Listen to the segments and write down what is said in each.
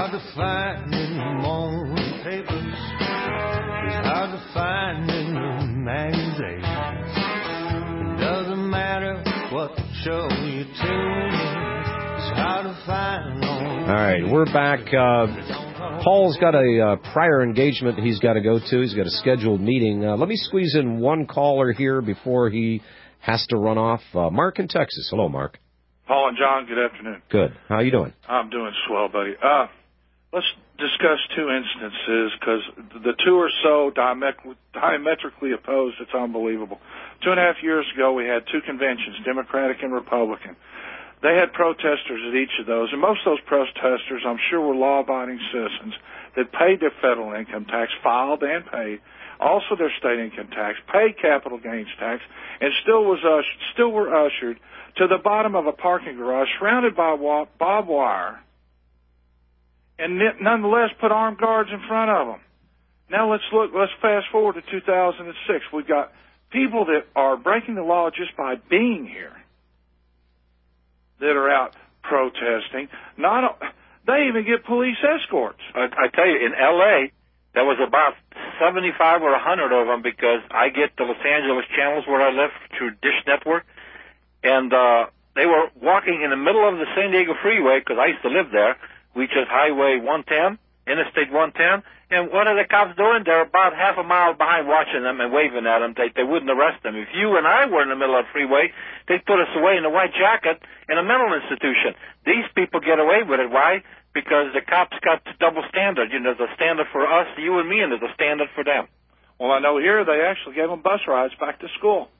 hard to find in the morning papers. It's hard to find in the magazines. It doesn't matter what show you tune in. It's hard to find on. All right, we're back. Paul's got a prior engagement he's got to go to. He's got a scheduled meeting. Let me squeeze in one caller here before he has to run off. Mark in Texas. Hello, Mark. Paul and John, good afternoon. Good. How you doing? I'm doing swell, buddy. Let's discuss two instances because the two are so diametrically opposed, it's unbelievable. 2.5 years ago, we had two conventions, Democratic and Republican. They had protesters at each of those, and most of those protesters, I'm sure, were law-abiding citizens that paid their federal income tax, filed and paid, also their state income tax, paid capital gains tax, and still were ushered to the bottom of a parking garage surrounded by barbed wire, and nonetheless put armed guards in front of them. Now let's fast forward to 2006. We've got people that are breaking the law just by being here, that are out protesting. They even get police escorts. I tell you, in L.A., there was about 75 or 100 of them because I get the Los Angeles channels where I live through Dish Network, and they were walking in the middle of the San Diego Freeway because I used to live there, which is Highway 110, Interstate 110. And what are the cops doing? They're about half a mile behind watching them and waving at them. They wouldn't arrest them. If you and I were in the middle of the freeway, they'd put us away in a white jacket in a mental institution. These people get away with it. Why? Because the cops got the double standard. You know, there's a standard for us, you and me, and there's a standard for them. Well, I know here they actually gave them bus rides back to school.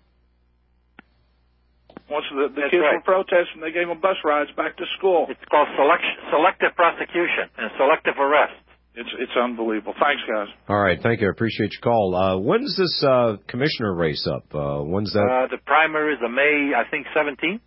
Once the kids were protesting, they gave them bus rides back to school. It's called selective prosecution and selective arrest. It's unbelievable. Thanks, guys. All right, thank you. I appreciate your call. When's this commissioner race up? When's that? The primary is May, I think, 17th.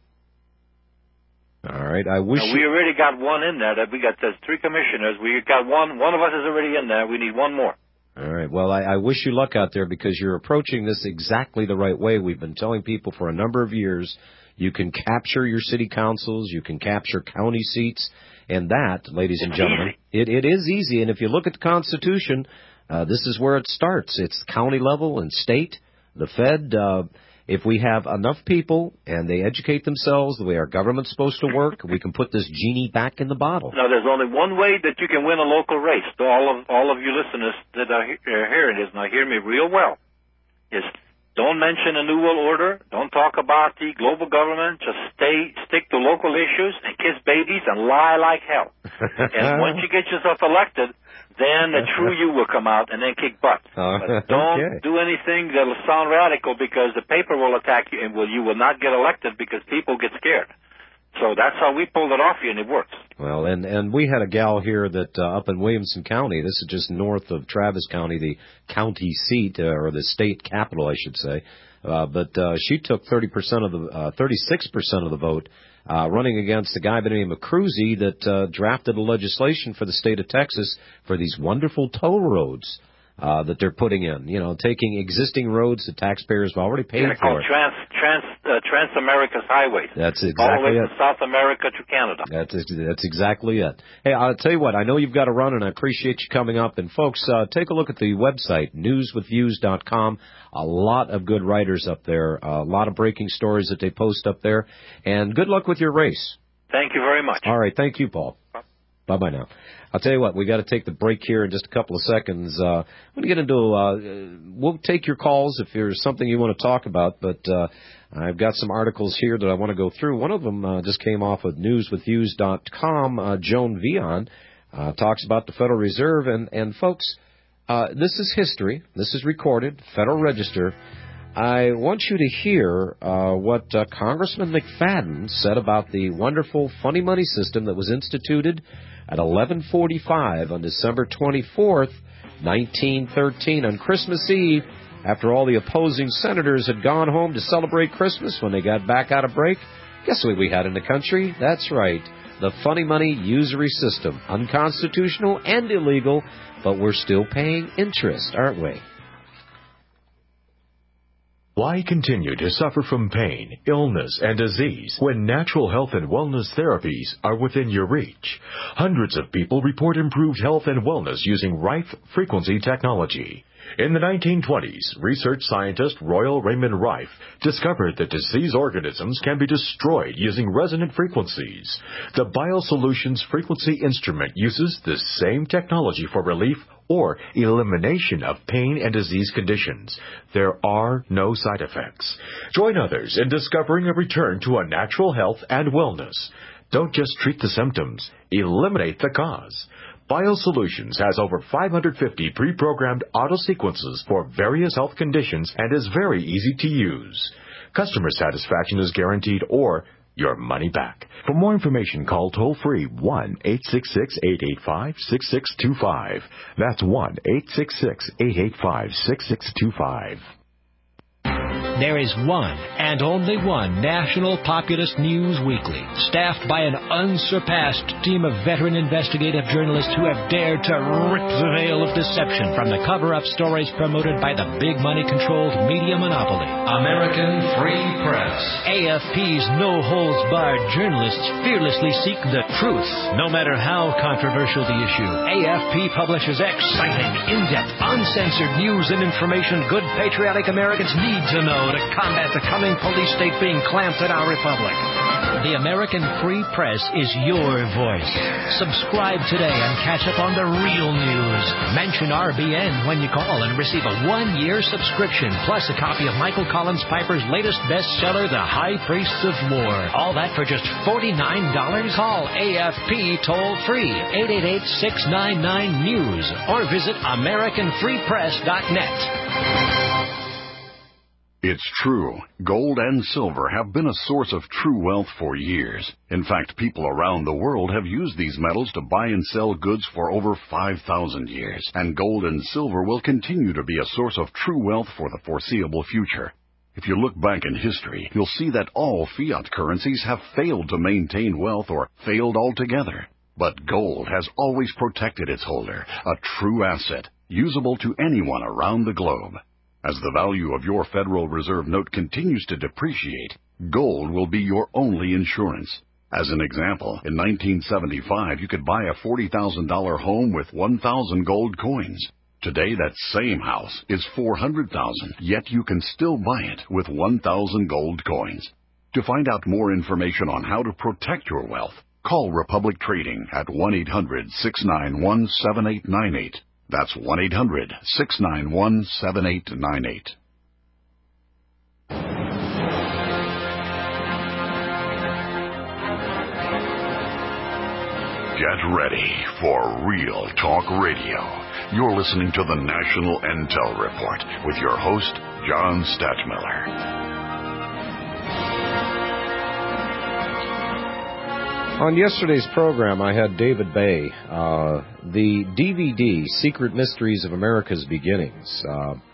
All right. I wish we already got one in there. There's three commissioners. We got one. One of us is already in there. We need one more. All right. Well, I wish you luck out there because you're approaching this exactly the right way. We've been telling people for a number of years you can capture your city councils, you can capture county seats. And that, ladies and gentlemen, it is easy. And if you look at the Constitution, this is where it starts. It's county level and state, the Fed. If we have enough people and they educate themselves the way our government's supposed to work, we can put this genie back in the bottle. No, there's only one way that you can win a local race. To all of you listeners that are hearing this, now hear me real well, is don't mention a New World Order. Don't talk about the global government. Just stick to local issues and kiss babies and lie like hell. And once you get yourself elected, then the true you will come out and then kick butt. But don't do anything that'll sound radical because the paper will attack you and you will not get elected because people get scared. So that's how we pulled it off here, and it works. Well, and we had a gal here that up in Williamson County, this is just north of Travis County, the county seat, or the state capital, I should say. But she took 36% of the vote, running against a guy by the name of Cruzy that drafted a legislation for the state of Texas for these wonderful toll roads. That they're putting in, taking existing roads that taxpayers have already paid for. Trans-America's highways. That's exactly all the way it. from South America to Canada. That's exactly it. Hey, I'll tell you what, I know you've got to run, and I appreciate you coming up. And, folks, take a look at the website, newswithviews.com. A lot of good writers up there, a lot of breaking stories that they post up there. And good luck with your race. Thank you very much. All right, thank you, Paul. Bye-bye now. I'll tell you what, we got to take the break here in just a couple of seconds. I'm going to get into, we'll take your calls if there's something you want to talk about, but I've got some articles here that I want to go through. One of them just came off of newswithviews.com. Joan Vion talks about the Federal Reserve, and folks, this is history. This is recorded, Federal Register. I want you to hear what Congressman McFadden said about the wonderful funny money system that was instituted at 11:45 on December 24th, 1913, on Christmas Eve, after all the opposing senators had gone home to celebrate Christmas when they got back out of break. Guess what we had in the country? That's right, the funny money usury system. Unconstitutional and illegal, but we're still paying interest, aren't we? Why continue to suffer from pain, illness, and disease when natural health and wellness therapies are within your reach? Hundreds of people report improved health and wellness using Rife frequency technology. In the 1920s, research scientist Royal Raymond Rife discovered that disease organisms can be destroyed using resonant frequencies. The BioSolutions frequency instrument uses the same technology for relief or elimination of pain and disease conditions. There are no side effects. Join others in discovering a return to a natural health and wellness. Don't just treat the symptoms, eliminate the cause. BioSolutions has over 550 pre-programmed auto-sequences for various health conditions and is very easy to use. Customer satisfaction is guaranteed or your money back. For more information, call toll-free 1-866-885-6625. That's 1-866-885-6625. There is one and only one National Populist News Weekly, staffed by an unsurpassed team of veteran investigative journalists who have dared to rip the veil of deception from the cover-up stories promoted by the big money-controlled media monopoly. American Free Press. AFP's no-holds-barred journalists fearlessly seek the truth, no matter how controversial the issue. AFP publishes exciting, in-depth, uncensored news and information good patriotic Americans need to know to combat the coming police state being clamped at our republic. The American Free Press is your voice. Subscribe today and catch up on the real news. Mention RBN when you call and receive a 1-year subscription, plus a copy of Michael Collins Piper's latest bestseller, The High Priests of War. All that for just $49. Call AFP toll-free, 888-699-NEWS, or visit AmericanFreePress.net. It's true. Gold and silver have been a source of true wealth for years. In fact, people around the world have used these metals to buy and sell goods for over 5,000 years. And gold and silver will continue to be a source of true wealth for the foreseeable future. If you look back in history, you'll see that all fiat currencies have failed to maintain wealth or failed altogether. But gold has always protected its holder, a true asset, usable to anyone around the globe. As the value of your Federal Reserve note continues to depreciate, gold will be your only insurance. As an example, in 1975, you could buy a $40,000 home with 1,000 gold coins. Today, that same house is $400,000, yet you can still buy it with 1,000 gold coins. To find out more information on how to protect your wealth, call Republic Trading at 1-800-691-7898. That's 1-800-691-7898. Get ready for Real Talk Radio. You're listening to the National Intel Report with your host, John Stadtmiller. On yesterday's program, I had David Bay, the DVD, Secret Mysteries of America's Beginnings.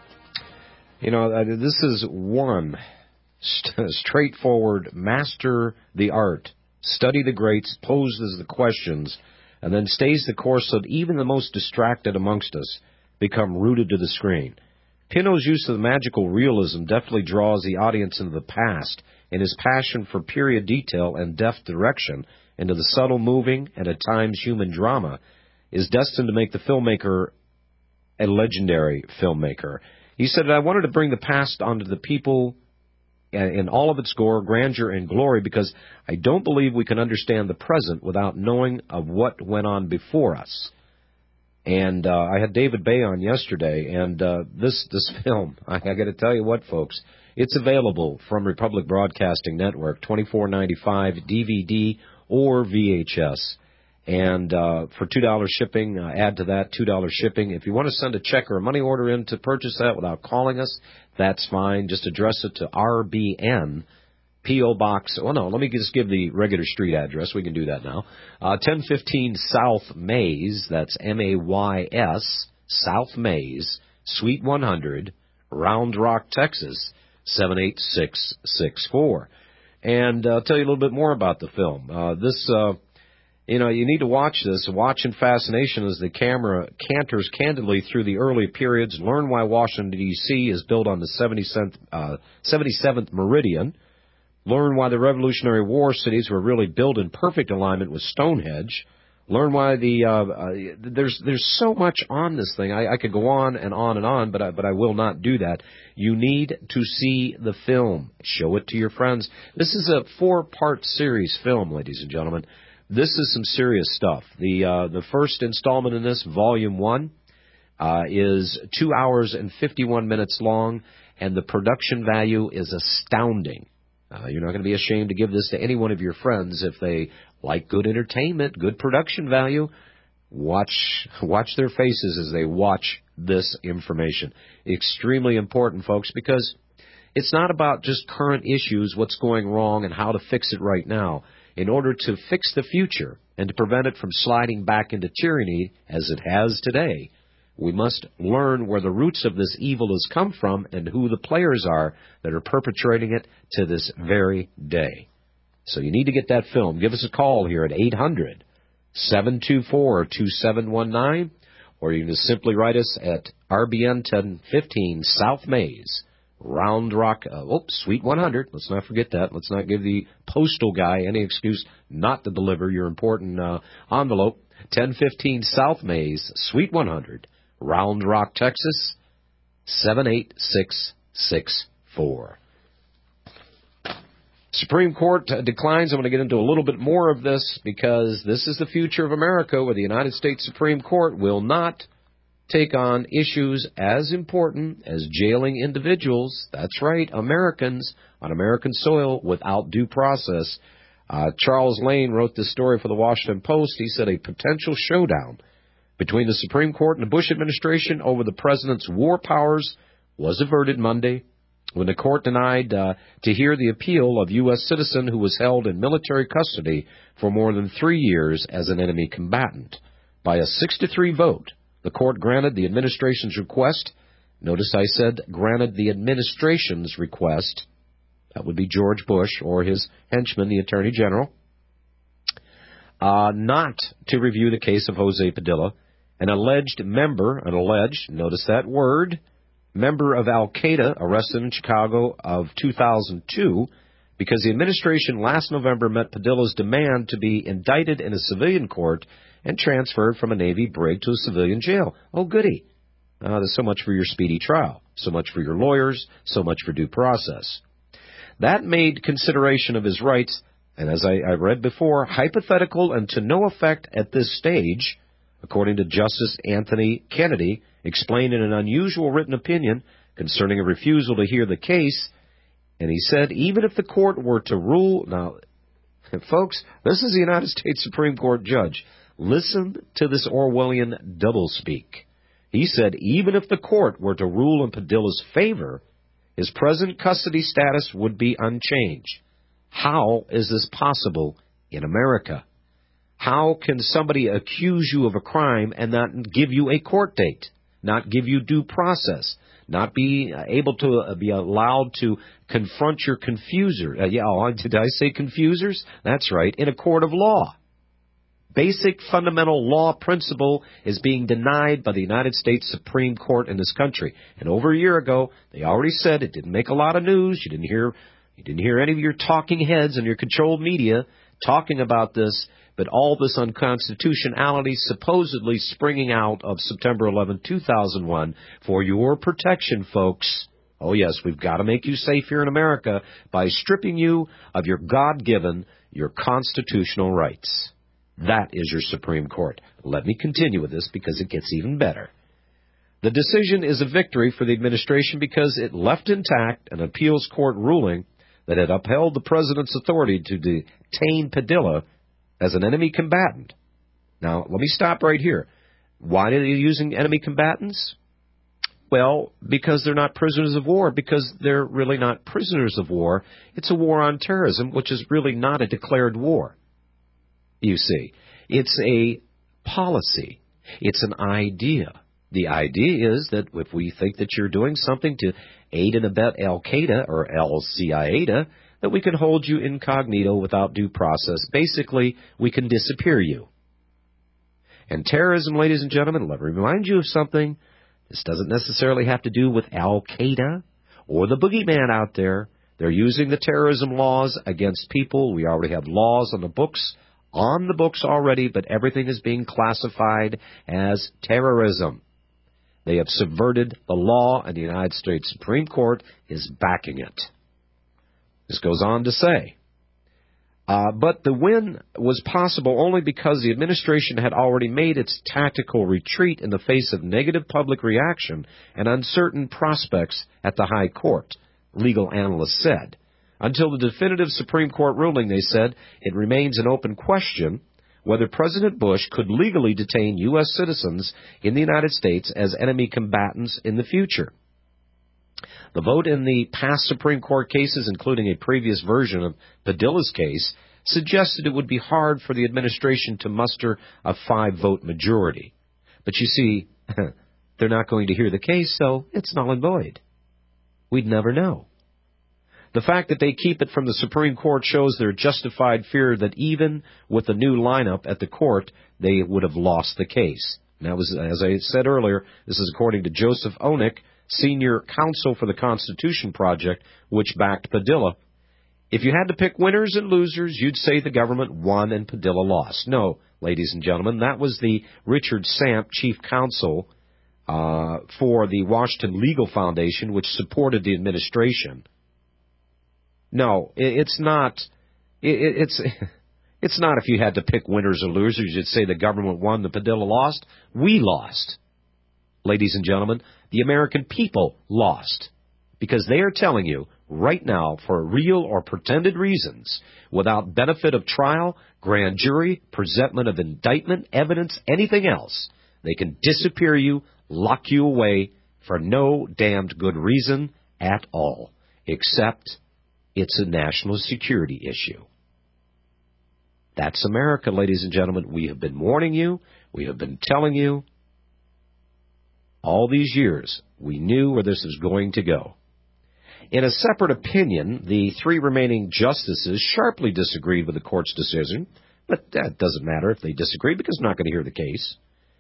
This is one straightforward, master the art, study the greats, poses the questions, and then stays the course so that even the most distracted amongst us become rooted to the screen. Pinot's use of the magical realism definitely draws the audience into the past, and his passion for period detail and deft direction into the subtle, moving, and at times human drama is destined to make the filmmaker a legendary filmmaker. He said, I wanted to bring the past onto the people in all of its grandeur and glory because I don't believe we can understand the present without knowing of what went on before us. And I had David Bay on yesterday, and this film, I got to tell you what, folks, it's available from Republic Broadcasting Network, $24.95 DVD or VHS. And for $2 shipping, add to that $2 shipping. If you want to send a check or a money order in to purchase that without calling us, that's fine. Just address it to RBN, P.O. Box. Oh, no, let me just give the regular street address. We can do that now. 1015 South Mays, that's M-A-Y-S, South Mays, Suite 100, Round Rock, Texas, 78664. And I'll tell you a little bit more about the film. This You need to watch this. Watch in fascination as the camera canters candidly through the early periods. Learn why Washington, D.C. is built on the 77th meridian. Learn why the Revolutionary War cities were really built in perfect alignment with Stonehenge. Learn why there's so much on this thing. I could go on and on and on, but I will not do that. You need to see the film. Show it to your friends. This is a 4-part series film, ladies and gentlemen. This is some serious stuff. The first installment in this, Volume 1, is 2 hours and 51 minutes long, and the production value is astounding. You're not going to be ashamed to give this to any one of your friends if they like good entertainment, good production value. Watch their faces as they watch this information. Extremely important, folks, because it's not about just current issues, what's going wrong, and how to fix it right now. In order to fix the future and to prevent it from sliding back into tyranny, as it has today, we must learn where the roots of this evil has come from and who the players are that are perpetrating it to this very day. So you need to get that film. Give us a call here at 800-724-2719, or you can just simply write us at RBN 1015 South Maze, Round Rock, Suite 100. Let's not forget that. Let's not give the postal guy any excuse not to deliver your important envelope. 1015 South Maze, Suite 100, Round Rock, Texas, 78664. Supreme Court declines. I'm going to get into a little bit more of this because this is the future of America, where the United States Supreme Court will not take on issues as important as jailing individuals, that's right, Americans, on American soil without due process. Charles Lane wrote this story for the Washington Post. He said a potential showdown between the Supreme Court and the Bush administration over the president's war powers was averted Monday when the court denied to hear the appeal of U.S. citizen who was held in military custody for more than 3 years as an enemy combatant. By a 6-3 vote, the court granted the administration's request. Notice I said granted the administration's request. That would be George Bush or his henchman, the Attorney General, not to review the case of Jose Padilla, an alleged, notice that word, member of Al-Qaeda arrested in Chicago of 2002 because the administration last November met Padilla's demand to be indicted in a civilian court and transferred from a Navy brig to a civilian jail. Oh, goody. There's so much for your speedy trial, so much for your lawyers, so much for due process. That made consideration of his rights, and as I read before, hypothetical and to no effect at this stage, according to Justice Anthony Kennedy, explained in an unusual written opinion concerning a refusal to hear the case. And he said, even if the court were to rule... Now, folks, this is the United States Supreme Court judge. Listen to this Orwellian doublespeak. He said, even if the court were to rule in Padilla's favor, his present custody status would be unchanged. How is this possible in America? How can somebody accuse you of a crime and not give you a court date, not give you due process, not be able to be allowed to confront your confuser? Did I say confusers? That's right, in a court of law. Basic fundamental law principle is being denied by the United States Supreme Court in this country. And over a year ago, they already said it didn't make a lot of news. You didn't hear any of your talking heads and your controlled media talking about this, but all this unconstitutionality supposedly springing out of September 11, 2001 for your protection, folks. Oh, yes, we've got to make you safe here in America by stripping you of your God-given, your constitutional rights. That is your Supreme Court. Let me continue with this because it gets even better. The decision is a victory for the administration because it left intact an appeals court ruling that had upheld the president's authority to detain Padilla as an enemy combatant. Now, let me stop right here. Why are they using enemy combatants? Well, because they're not prisoners of war, because they're really not prisoners of war. It's a war on terrorism, which is really not a declared war. You see, it's a policy. It's an idea. The idea is that if we think that you're doing something to aid and abet Al-Qaeda or Al-Qaeda, that we can hold you incognito without due process. Basically, we can disappear you. And terrorism, ladies and gentlemen, let me remind you of something. This doesn't necessarily have to do with Al-Qaeda or the boogeyman out there. They're using the terrorism laws against people. We already have laws on the books already, but everything is being classified as terrorism. They have subverted the law, and the United States Supreme Court is backing it. This goes on to say, but the win was possible only because the administration had already made its tactical retreat in the face of negative public reaction and uncertain prospects at the High Court, legal analysts said. Until the definitive Supreme Court ruling, they said, it remains an open question whether President Bush could legally detain U.S. citizens in the United States as enemy combatants in the future. The vote in the past Supreme Court cases, including a previous version of Padilla's case, suggested it would be hard for the administration to muster a 5-vote majority. But you see, they're not going to hear the case, so it's null and void. We'd never know. The fact that they keep it from the Supreme Court shows their justified fear that even with the new lineup at the court, they would have lost the case. And that was, as I said earlier, this is according to Joseph Oneck, senior counsel for the Constitution Project, which backed Padilla. If you had to pick winners and losers, you'd say the government won and Padilla lost. No, ladies and gentlemen, that was the Richard Samp, chief counsel for the Washington Legal Foundation, which supported the administration. No, it's not. It's not if you had to pick winners or losers, you'd say the government won, the Padilla lost. We lost. Ladies and gentlemen, the American people lost. Because they are telling you right now, for real or pretended reasons, without benefit of trial, grand jury, presentment of indictment, evidence, anything else, they can disappear you, lock you away for no damned good reason at all, except it's a national security issue. That's America, ladies and gentlemen. We have been warning you. We have been telling you. All these years, we knew where this was going to go. In a separate opinion, the 3 remaining justices sharply disagreed with the court's decision, but that doesn't matter if they disagree because they're not going to hear the case,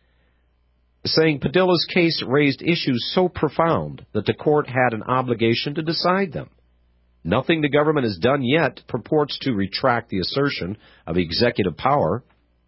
saying Padilla's case raised issues so profound that the court had an obligation to decide them. Nothing the government has done yet purports to retract the assertion of executive power.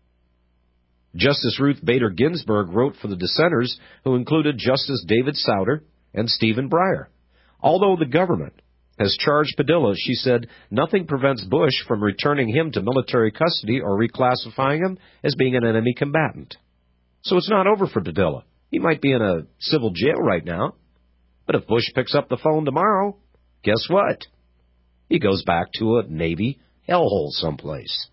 Justice Ruth Bader Ginsburg wrote for the dissenters, who included Justice David Souter and Stephen Breyer. Although the government has charged Padilla, she said, nothing prevents Bush from returning him to military custody or reclassifying him as being an enemy combatant. So it's not over for Padilla. He might be in a civil jail right now. But if Bush picks up the phone tomorrow, guess what? He goes back to a Navy hellhole someplace.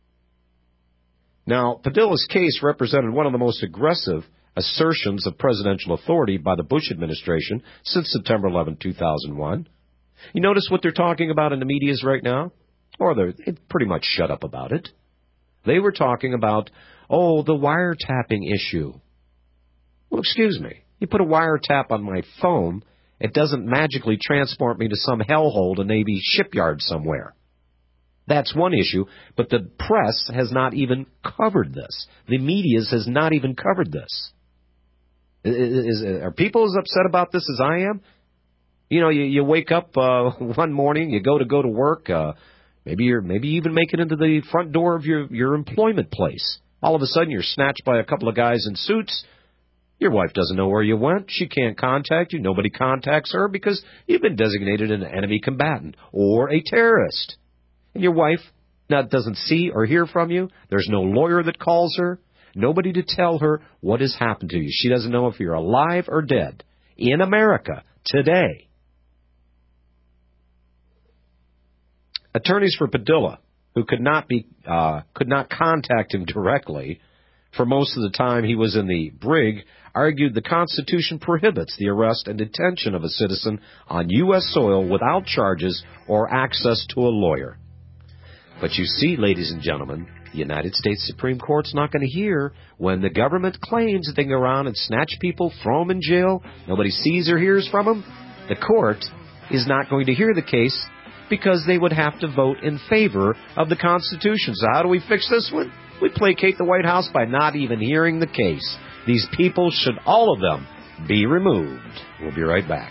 Now, Padilla's case represented one of the most aggressive assertions of presidential authority by the Bush administration since September 11, 2001. You notice what they're talking about in the medias right now? Or they pretty much shut up about it. They were talking about, the wiretapping issue. Well, excuse me. You put a wiretap on my phone, it doesn't magically transport me to some hellhole, a Navy shipyard somewhere. That's one issue, but the press has not even covered this. The media has not even covered this. Are people as upset about this as I am? You know, you wake up one morning, you go to work, maybe you even make it into the front door of your employment place. All of a sudden, you're snatched by a couple of guys in suits. Your wife doesn't know where you went. She can't contact you. Nobody contacts her because you've been designated an enemy combatant or a terrorist. And your wife doesn't see or hear from you. There's no lawyer that calls her. Nobody to tell her what has happened to you. She doesn't know if you're alive or dead. In America, today. Attorneys for Padilla, who could not contact him directly for most of the time he was in the brig, argued the Constitution prohibits the arrest and detention of a citizen on U.S. soil without charges or access to a lawyer. But you see, ladies and gentlemen, the United States Supreme Court's not going to hear when the government claims that they can go around and snatch people, throw them in jail, nobody sees or hears from them. The court is not going to hear the case because they would have to vote in favor of the Constitution. So how do we fix this one? We placate the White House by not even hearing the case. These people should, all of them, be removed. We'll be right back.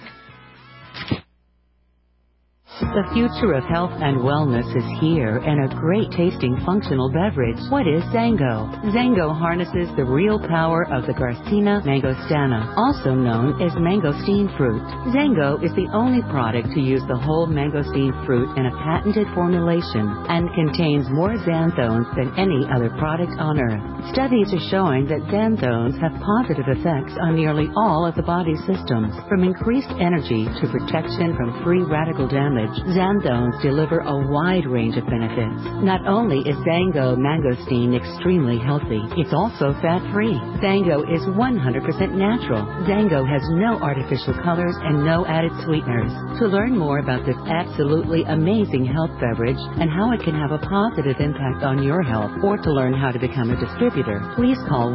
The future of health and wellness is here in a great tasting functional beverage. What is Zango? Zango harnesses the real power of the Garcinia mangostana, also known as mangosteen fruit. Zango is the only product to use the whole mangosteen fruit in a patented formulation and contains more xanthones than any other product on earth. Studies are showing that xanthones have positive effects on nearly all of the body's systems, from increased energy to protection from free radical damage. Xanthones deliver a wide range of benefits. Not only is Zango mangosteen extremely healthy, it's also fat-free. Zango is 100% natural. Zango has no artificial colors and no added sweeteners. To learn more about this absolutely amazing health beverage and how it can have a positive impact on your health, or to learn how to become a distributor, please call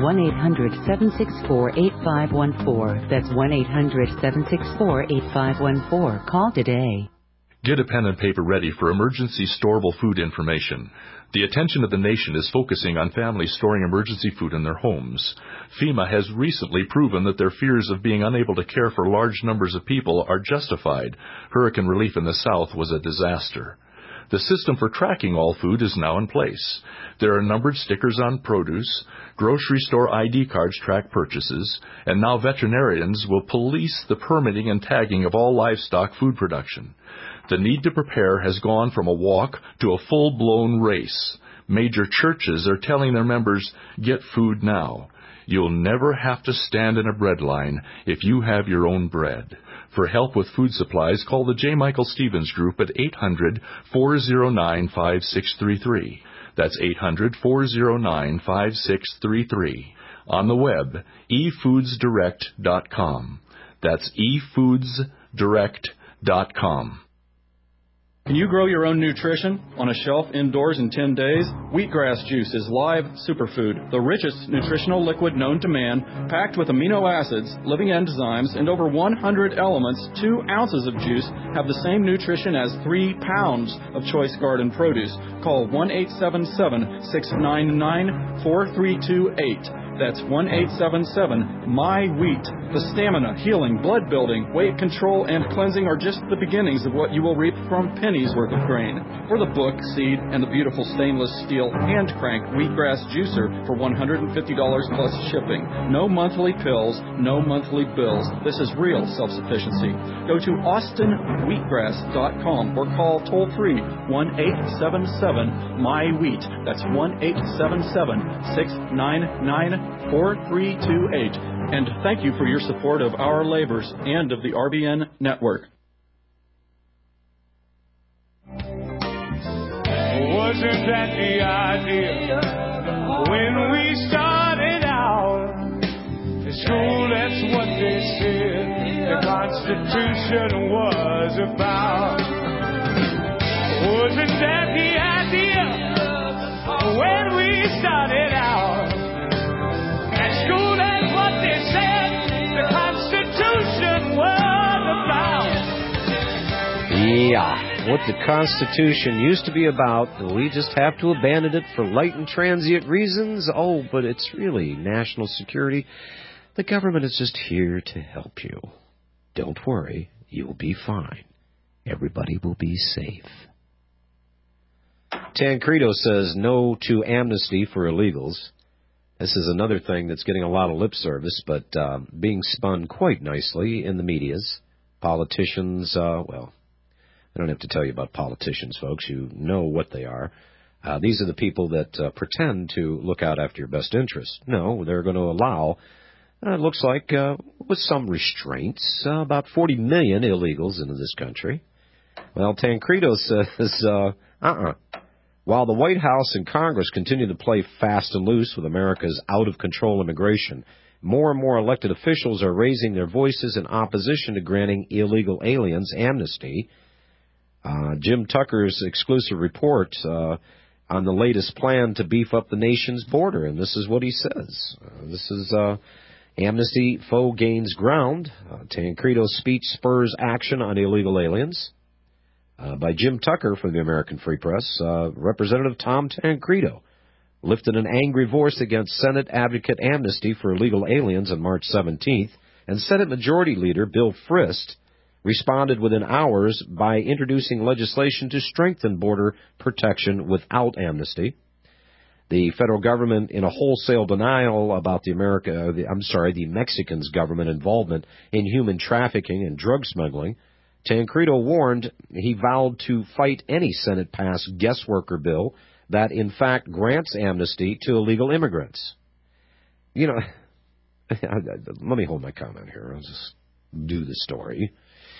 1-800-764-8514. That's 1-800-764-8514. Call today. Get a pen and paper ready for emergency storable food information. The attention of the nation is focusing on families storing emergency food in their homes. FEMA has recently proven that their fears of being unable to care for large numbers of people are justified. Hurricane relief in the South was a disaster. The system for tracking all food is now in place. There are numbered stickers on produce, grocery store ID cards track purchases, and now veterinarians will police the permitting and tagging of all livestock food production. The need to prepare has gone from a walk to a full-blown race. Major churches are telling their members, get food now. You'll never have to stand in a bread line if you have your own bread. For help with food supplies, call the J. Michael Stevens Group at 800-409-5633. That's 800-409-5633. On the web, efoodsdirect.com. That's efoodsdirect.com. Can you grow your own nutrition on a shelf indoors in 10 days? Wheatgrass juice is live superfood, the richest nutritional liquid known to man, packed with amino acids, living enzymes, and over 100 elements. 2 ounces of juice have the same nutrition as 3 pounds of choice garden produce. Call 1-877-699-4328. That's 1-877-MY-WHEAT. The stamina, healing, blood building, weight control, and cleansing are just the beginnings of what you will reap from pennies worth of grain. For the book, seed, and the beautiful stainless steel hand crank wheatgrass juicer for $150 plus shipping. No monthly pills, no monthly bills. This is real self-sufficiency. Go to austinwheatgrass.com or call toll-free 1-877-MY-WHEAT. That's 1-877-699-4328. And thank you for your support of our labors and of the RBN network. Wasn't that the idea when we started out? In school, that's what they said the Constitution was about. Wasn't that the idea when we started out? At school, that's what they said the Constitution was about. Yeah. What the Constitution used to be about, we just have to abandon it for light and transient reasons. Oh, but it's really national security. The government is just here to help you. Don't worry, you'll be fine. Everybody will be safe. Tancredo says no to amnesty for illegals. This is another thing that's getting a lot of lip service, but being spun quite nicely in the medias. Politicians, well, I don't have to tell you about politicians, folks. You know what they are. These are the people that pretend to look out after your best interests. No, they're going to allow, it looks like, with some restraints, about 40 million illegals into this country. Well, Tancredo says, While the White House and Congress continue to play fast and loose with America's out-of-control immigration, more and more elected officials are raising their voices in opposition to granting illegal aliens amnesty. Jim Tucker's exclusive report on the latest plan to beef up the nation's border, and this is what he says. This is amnesty foe gains ground. Tancredo's speech spurs action on illegal aliens. by Jim Tucker from the American Free Press. Representative Tom Tancredo lifted an angry voice against Senate advocate amnesty for illegal aliens on March 17th, and Senate Majority Leader Bill Frist responded within hours by introducing legislation to strengthen border protection without amnesty. The federal government, in a wholesale denial about the Mexicans' government involvement in human trafficking and drug smuggling, Tancredo warned he vowed to fight any Senate-passed guest worker bill that, in fact, grants amnesty to illegal immigrants. You know, let me hold my comment here. I'll just do the story.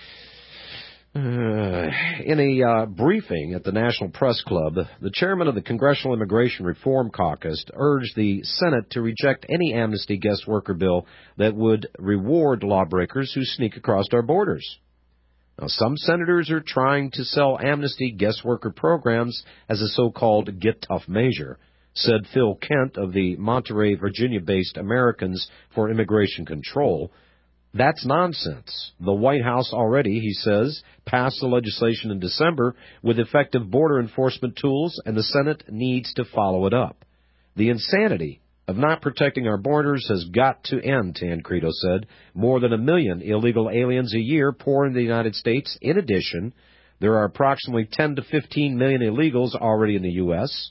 In a briefing at the National Press Club, the chairman of the Congressional Immigration Reform Caucus urged the Senate to reject any amnesty guest worker bill that would reward lawbreakers who sneak across our borders. Now, some senators are trying to sell amnesty guest worker programs as a so-called get-tough measure, said Phil Kent of the Monterey, Virginia-based Americans for Immigration Control. That's nonsense. The White House already, he says, passed the legislation in December with effective border enforcement tools, and the Senate needs to follow it up. The insanity of not protecting our borders has got to end, Tancredo said. More than 1 million illegal aliens a year pour into the United States. In addition, there are approximately 10 to 15 million illegals already in the U.S.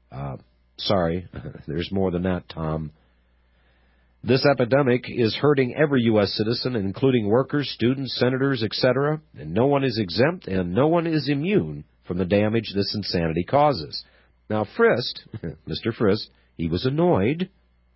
Sorry, there's more than that, Tom. This epidemic is hurting every U.S. citizen, including workers, students, senators, etc., and no one is exempt and no one is immune from the damage this insanity causes. Now, Frist, Mr. Frist, he was annoyed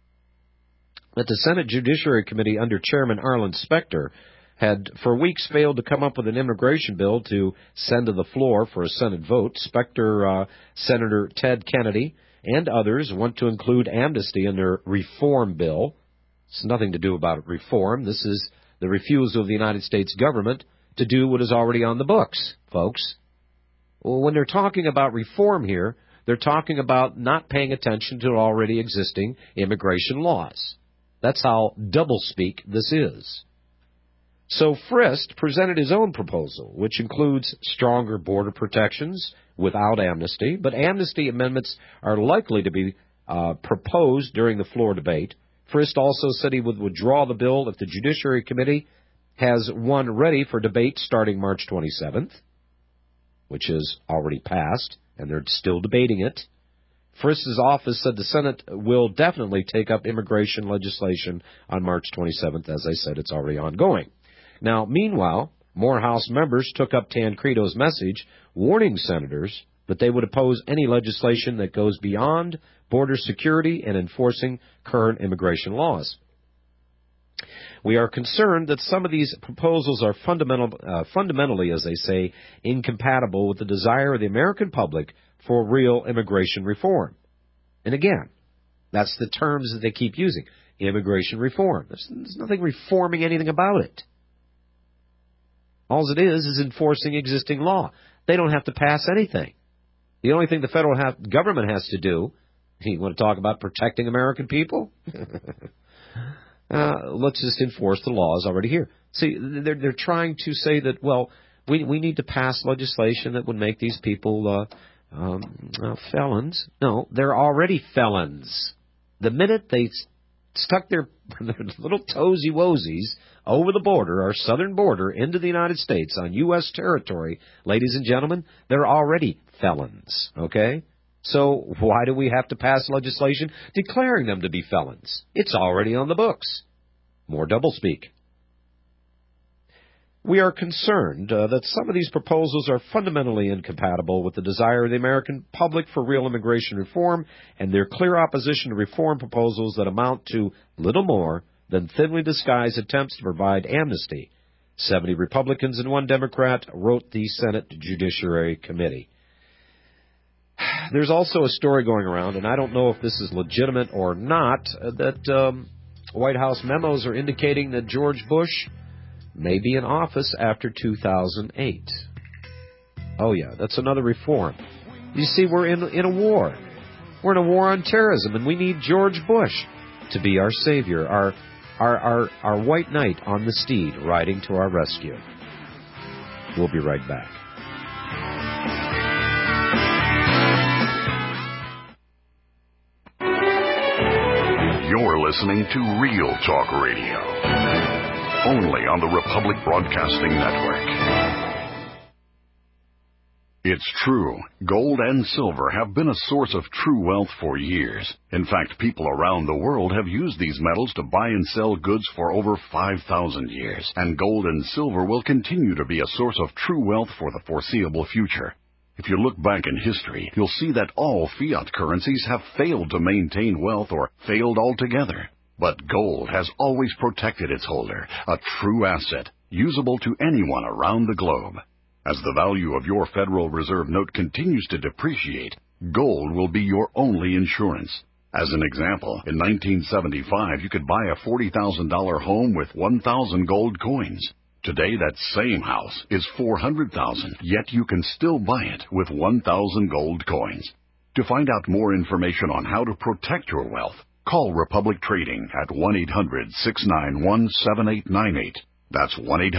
that the Senate Judiciary Committee under Chairman Arlen Specter had for weeks failed to come up with an immigration bill to send to the floor for a Senate vote. Specter, Senator Ted Kennedy, and others want to include amnesty in their reform bill. It's nothing to do about reform. This is the refusal of the United States government to do what is already on the books, folks. Well, when they're talking about reform here, they're talking about not paying attention to already existing immigration laws. That's how doublespeak this is. So Frist presented his own proposal, which includes stronger border protections without amnesty, but amnesty amendments are likely to be proposed during the floor debate. Frist also said he would withdraw the bill if the Judiciary Committee has one ready for debate starting March 27th, which is already passed, and they're still debating it. Frist's office said the Senate will definitely take up immigration legislation on March 27th. As I said, it's already ongoing. Now, meanwhile, more House members took up Tancredo's message, warning senators that they would oppose any legislation that goes beyond border security and enforcing current immigration laws. We are concerned that some of these proposals are fundamentally, as they say, incompatible with the desire of the American public for real immigration reform. And again, that's the terms that they keep using, immigration reform. There's nothing reforming anything about it. All it is enforcing existing law. They don't have to pass anything. The only thing the federal government has to do, you want to talk about protecting American people? Let's just enforce the laws already here. See, they're trying to say that, well, we need to pass legislation that would make these people felons. No, they're already felons. The minute they stuck their little toesy-woesies over the border, our southern border, into the United States on U.S. territory, ladies and gentlemen, they're already felons, okay? So why do we have to pass legislation declaring them to be felons? It's already on the books. More doublespeak. We are concerned that some of these proposals are fundamentally incompatible with the desire of the American public for real immigration reform and their clear opposition to reform proposals that amount to little more than thinly disguised attempts to provide amnesty. 70 Republicans and 1 Democrat wrote the Senate Judiciary Committee. There's also a story going around, and I don't know if this is legitimate or not, that White House memos are indicating that George Bush may be in office after 2008. Oh, yeah, that's another reform. You see, we're in a war. We're in a war on terrorism, and we need George Bush to be our savior, our white knight on the steed riding to our rescue. We'll be right back. listening to Real Talk Radio, only on the Republic Broadcasting Network. It's true, gold and silver have been a source of true wealth for years. In fact, people around the world have used these metals to buy and sell goods for over 5,000 years, and gold and silver will continue to be a source of true wealth for the foreseeable future. If you look back in history, you'll see that all fiat currencies have failed to maintain wealth or failed altogether. But gold has always protected its holder, a true asset, usable to anyone around the globe. As the value of your Federal Reserve note continues to depreciate, gold will be your only insurance. As an example, in 1975, you could buy a $40,000 home with 1,000 gold coins. Today, that same house is $400,000, yet you can still buy it with 1,000 gold coins. To find out more information on how to protect your wealth, call Republic Trading at 1-800-691-7898. That's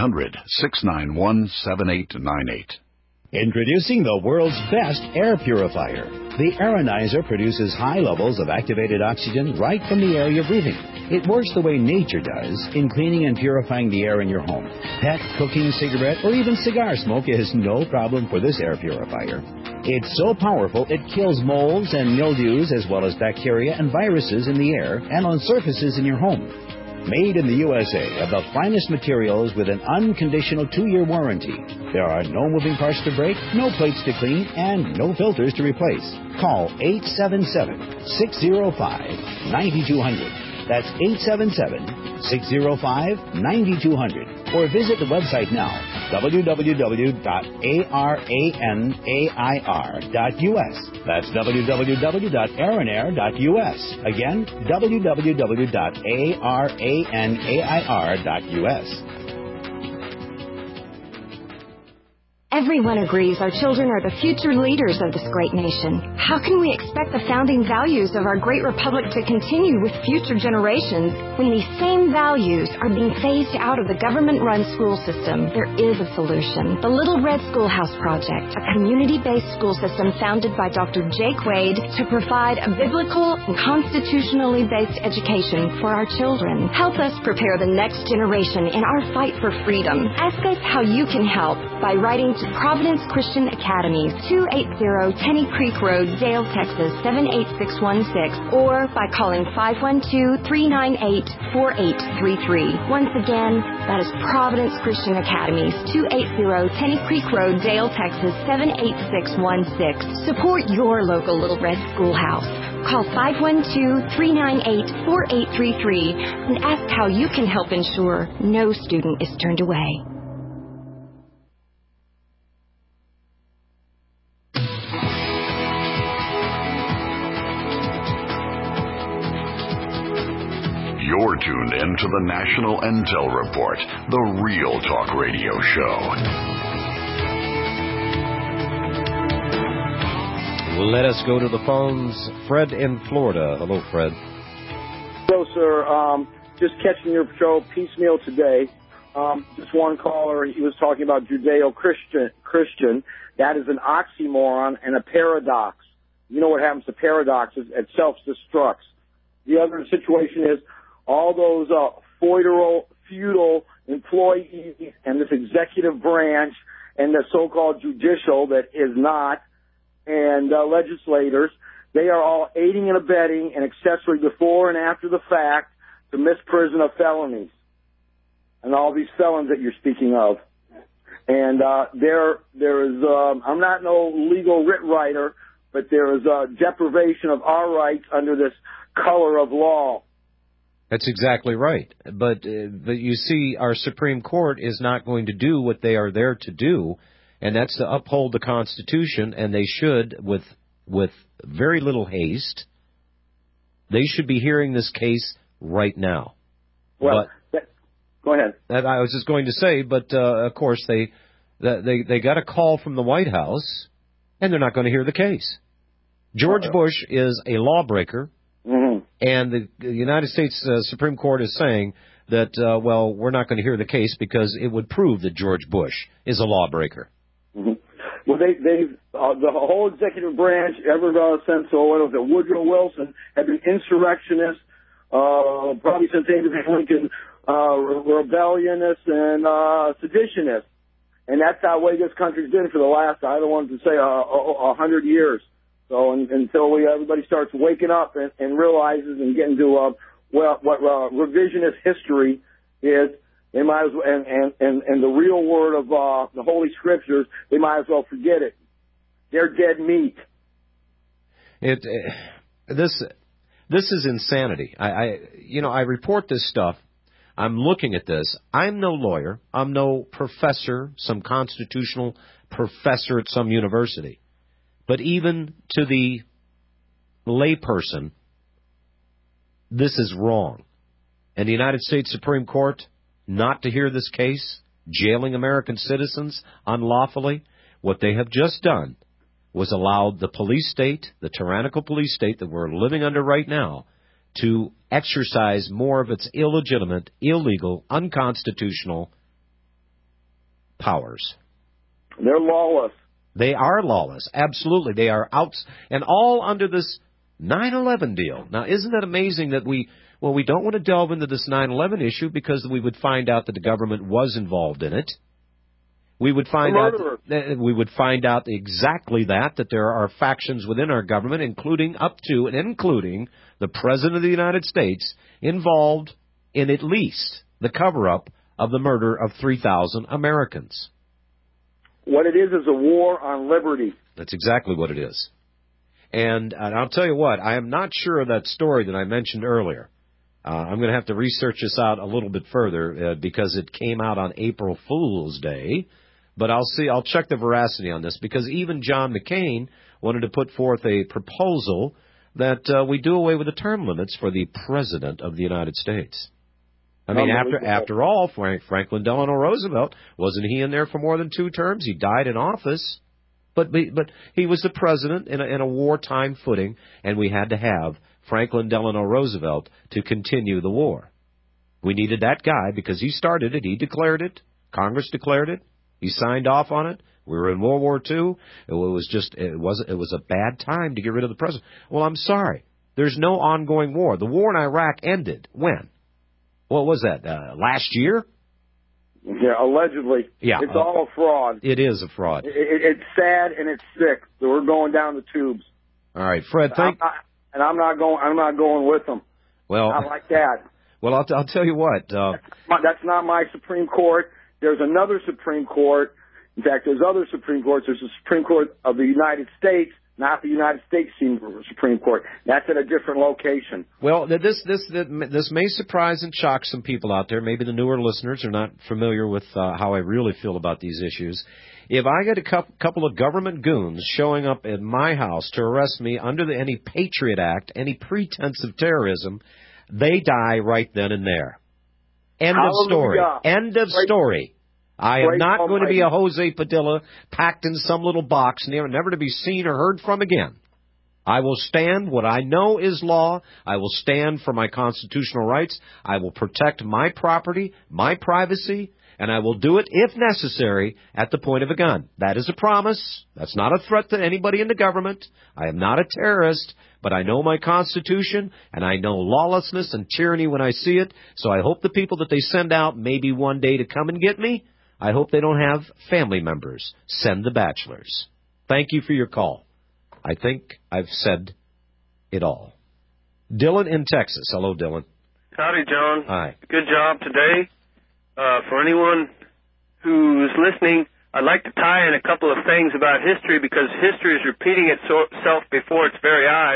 1-800-691-7898. Introducing the world's best air purifier. The Aeronizer produces high levels of activated oxygen right from the air you're breathing. It works the way nature does in cleaning and purifying the air in your home. Pet, cooking, cigarette, or even cigar smoke is no problem for this air purifier. It's so powerful it kills molds and mildews as well as bacteria and viruses in the air and on surfaces in your home. Made in the USA of the finest materials with an unconditional 2-year warranty. There are no moving parts to break, no plates to clean, and no filters to replace. Call 877-605-9200. That's 877-605-9200. Or visit the website now, www.aranair.us. That's www.aranair.us. Again, www.aranair.us. Everyone agrees our children are the future leaders of this great nation. How can we expect the founding values of our great republic to continue with future generations when these same values are being phased out of the government-run school system? There is a solution. The Little Red Schoolhouse Project, a community-based school system founded by Dr. Jake Wade to provide a biblical and constitutionally based education for our children. Help us prepare the next generation in our fight for freedom. Ask us how you can help by writing to Providence Christian Academy, 280 Tenny Creek Road, Dale, Texas, 78616, or by calling 512-398-4833. Once again, that is Providence Christian Academy, 280 Tenny Creek Road, Dale, Texas, 78616. Support your local Little Red Schoolhouse. Call 512-398-4833 and ask how you can help ensure no student is turned away. You're tuned in to the National Intel Report, the Real Talk Radio Show. Let us go to the phones. Fred in Florida. Hello, Fred. Hello, sir. Just catching your show piecemeal today. Just one caller, he was talking about Judeo-Christian. That is an oxymoron and a paradox. You know what happens to paradoxes? It self-destructs. The other situation is all those feudal employees and this executive branch and the so-called judicial that is not, and legislators, they are all aiding and abetting and accessory before and after the fact to misprison of felonies and all these felons that you're speaking of. And there is, I'm not no legal writ writer, but there is a deprivation of our rights under this color of law. That's exactly right. But you see, our Supreme Court is not going to do what they are there to do, and that's to uphold the Constitution, and they should, with very little haste, they should be hearing this case right now. Well, go ahead. I was just going to say, but of course they got a call from the White House, and they're not going to hear the case. George Bush is a lawbreaker. Mm-hmm. And the United States Supreme Court is saying that, well, we're not going to hear the case because it would prove that George Bush is a lawbreaker. Mm-hmm. Well, the whole executive branch, ever since Woodrow Wilson, have been insurrectionists, probably since Abraham Lincoln, rebellionists and seditionists. And that's the way this country's been for the last, I don't want to say, 100 years. So until everybody starts waking up and realizes and getting to what revisionist history is, they might as well, and the real word of the Holy Scriptures, they might as well forget it. They're dead meat. This is insanity. I report this stuff. I'm looking at this. I'm no lawyer. I'm no professor, some constitutional professor at some university. But even to the layperson, this is wrong. And the United States Supreme Court, not to hear this case, jailing American citizens unlawfully, what they have just done was allowed the police state, the tyrannical police state that we're living under right now, to exercise more of its illegitimate, illegal, unconstitutional powers. They're lawless. They are lawless. Absolutely. They are out, and all under this 9/11 deal. Now, isn't that amazing that we don't want to delve into this 9/11 issue because we would find out that the government was involved in it. We would find out exactly that there are factions within our government, including the President of the United States, involved in at least the cover-up of the murder of 3,000 Americans. What it is a war on liberty. That's exactly what it is. And I'll tell you what, I am not sure of that story that I mentioned earlier. I'm going to have to research this out a little bit further because it came out on April Fool's Day. But I'll check the veracity on this because even John McCain wanted to put forth a proposal that we do away with the term limits for the President of the United States. I mean, after all, Franklin Delano Roosevelt, wasn't he in there for more than 2 terms? He died in office. But he was the president in a wartime footing, and we had to have Franklin Delano Roosevelt to continue the war. We needed that guy because he started it. He declared it. Congress declared it. He signed off on it. We were in World War II. It was a bad time to get rid of the president. Well, I'm sorry. There's no ongoing war. The war in Iraq ended when? What was that? Last year? Yeah, allegedly. Yeah, it's all a fraud. It is a fraud. It's sad and it's sick. So we're going down the tubes. All right, Fred. I'm not going with them. Well, not like that. Well, I'll tell you what. That's not my Supreme Court. There's another Supreme Court. In fact, there's other Supreme Courts. There's the Supreme Court of the United States, not the United States Supreme Court. That's at a different location. Well, this may surprise and shock some people out there. Maybe the newer listeners are not familiar with how I really feel about these issues. If I get a couple of government goons showing up at my house to arrest me under any Patriot Act, any pretense of terrorism, they die right then and there. End of story. End of story. I am not going to be a Jose Padilla packed in some little box, never to be seen or heard from again. I will stand what I know is law. I will stand for my constitutional rights. I will protect my property, my privacy, and I will do it, if necessary, at the point of a gun. That is a promise. That's not a threat to anybody in the government. I am not a terrorist, but I know my Constitution, and I know lawlessness and tyranny when I see it. So I hope the people that they send out maybe one day to come and get me, I hope they don't have family members. Send the bachelors. Thank you for your call. I think I've said it all. Dylan in Texas. Hello, Dylan. Howdy, John. Hi. Good job today. For anyone who's listening, I'd like to tie in a couple of things about history because history is repeating itself before its very eyes.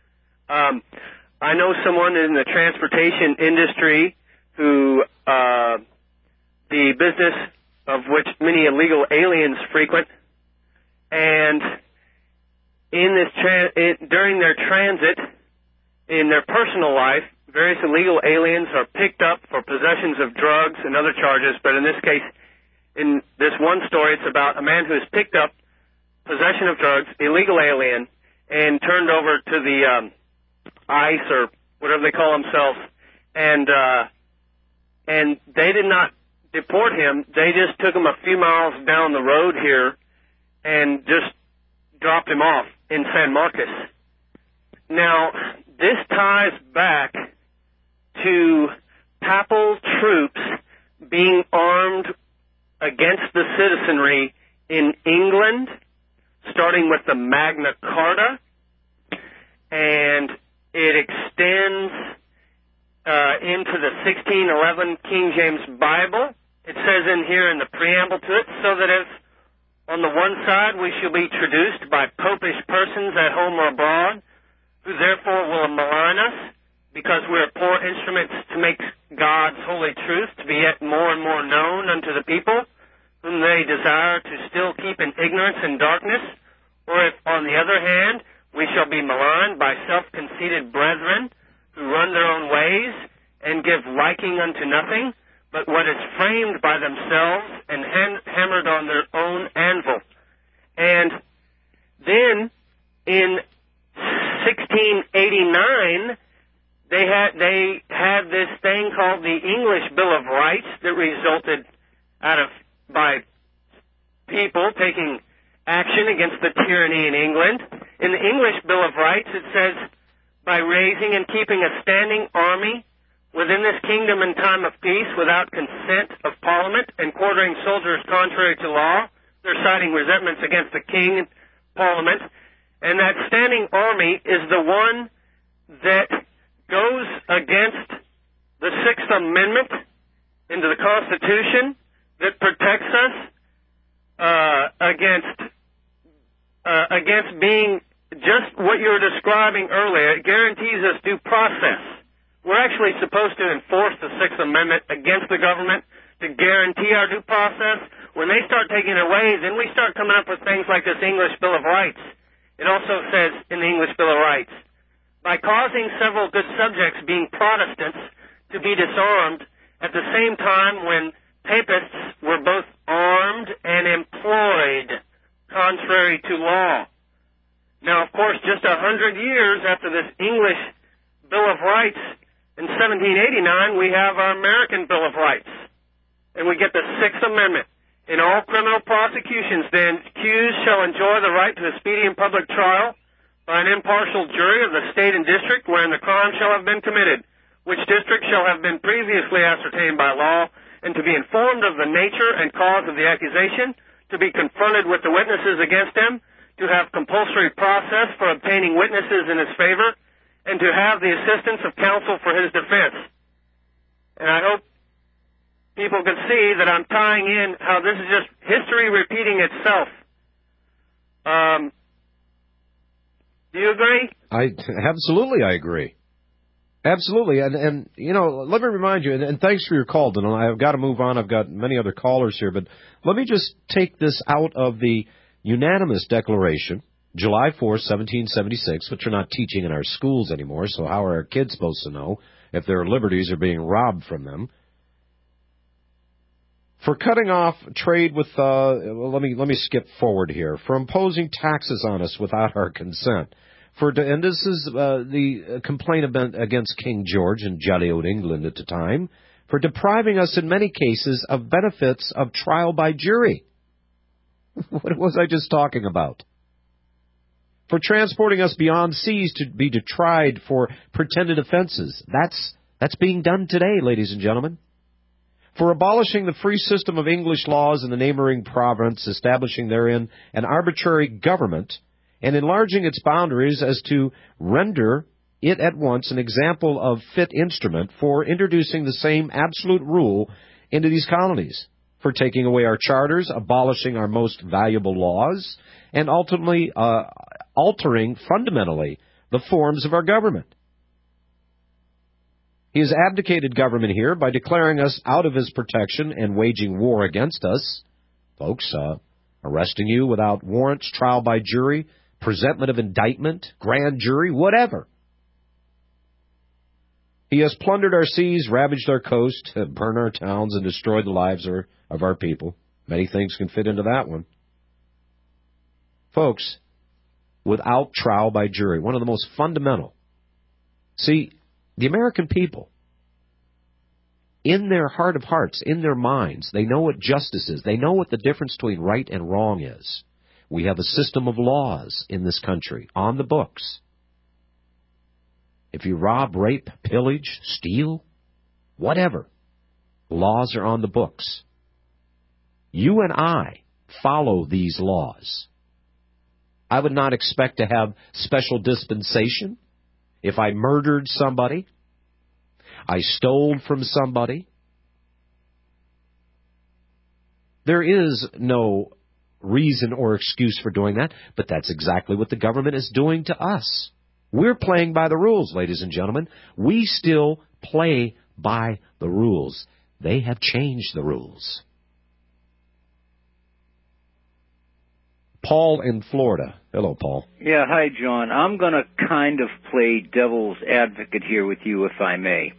I know someone in the transportation industry who the business of which many illegal aliens frequent, and in this during their transit, in their personal life, various illegal aliens are picked up for possessions of drugs and other charges, but in this case, in this one story, it's about a man who is picked up, possession of drugs, illegal alien, and turned over to the ICE or whatever they call themselves, and they did not deport him. They just took him a few miles down the road here and just dropped him off in San Marcos. Now, this ties back to papal troops being armed against the citizenry in England, starting with the Magna Carta, and it extends into the 1611 King James Bible. It says in here in the preamble to it, so that if on the one side we shall be traduced by popish persons at home or abroad, who therefore will malign us, because we are poor instruments to make God's holy truth to be yet more and more known unto the people, whom they desire to still keep in ignorance and darkness, or if, on the other hand, we shall be maligned by self-conceited brethren, who run their own ways, and give liking unto nothing, but what is framed by themselves and hammered on their own anvil. And then, in 1689, they had this thing called the English Bill of Rights that resulted by people taking action against the tyranny in England. In the English Bill of Rights, it says, by raising and keeping a standing army within this kingdom in time of peace without consent of Parliament and quartering soldiers contrary to law, they're citing resentments against the king and Parliament. And that standing army is the one that goes against the Sixth Amendment into the Constitution that protects us against being just what you were describing earlier. It guarantees us due process. We're actually supposed to enforce the Sixth Amendment against the government to guarantee our due process. When they start taking it away, then we start coming up with things like this English Bill of Rights. It also says in the English Bill of Rights, by causing several good subjects, being Protestants, to be disarmed at the same time when Papists were both armed and employed contrary to law. Now, of course, just 100 years after this English Bill of Rights, in 1789, we have our American Bill of Rights, and we get the Sixth Amendment. In all criminal prosecutions, the accused shall enjoy the right to a speedy and public trial by an impartial jury of the state and district wherein the crime shall have been committed, which district shall have been previously ascertained by law, and to be informed of the nature and cause of the accusation, to be confronted with the witnesses against him, to have compulsory process for obtaining witnesses in his favor, and to have the assistance of counsel for his defense. And I hope people can see that I'm tying in how this is just history repeating itself. Do you agree? Absolutely, I agree. Absolutely, and you know, let me remind you, and thanks for your call, Donald. I've got to move on. I've got many other callers here, but let me just take this out of the unanimous declaration, July 4th, 1776, which we're not teaching in our schools anymore, so how are our kids supposed to know if their liberties are being robbed from them? For cutting off trade with, let me skip forward here. For imposing taxes on us without our consent. And this is the complaint against King George in jolly old England at the time. For depriving us in many cases of benefits of trial by jury. What was I just talking about? For transporting us beyond seas to be tried for pretended offenses. That's being done today, ladies and gentlemen. For abolishing the free system of English laws in the neighboring province, establishing therein an arbitrary government, and enlarging its boundaries as to render it at once an example of fit instrument for introducing the same absolute rule into these colonies, for taking away our charters, abolishing our most valuable laws, and ultimately altering fundamentally the forms of our government. He has abdicated government here by declaring us out of his protection and waging war against us. Folks, arresting you without warrants, trial by jury, presentment of indictment, grand jury, whatever. He has plundered our seas, ravaged our coast, burned our towns, and destroyed the lives of our people. Many things can fit into that one. Folks, without trial by jury, one of the most fundamental. See, the American people, in their heart of hearts, in their minds, they know what justice is. They know what the difference between right and wrong is. We have a system of laws in this country, on the books. If you rob, rape, pillage, steal, whatever. Laws are on the books. You and I follow these laws. I would not expect to have special dispensation if I murdered somebody, I stole from somebody. There is no reason or excuse for doing that, but that's exactly what the government is doing to us. We're playing by the rules, ladies and gentlemen. We still play by the rules. They have changed the rules. Paul in Florida. Hello, Paul. Yeah, hi, John. I'm going to kind of play devil's advocate here with you, if I may.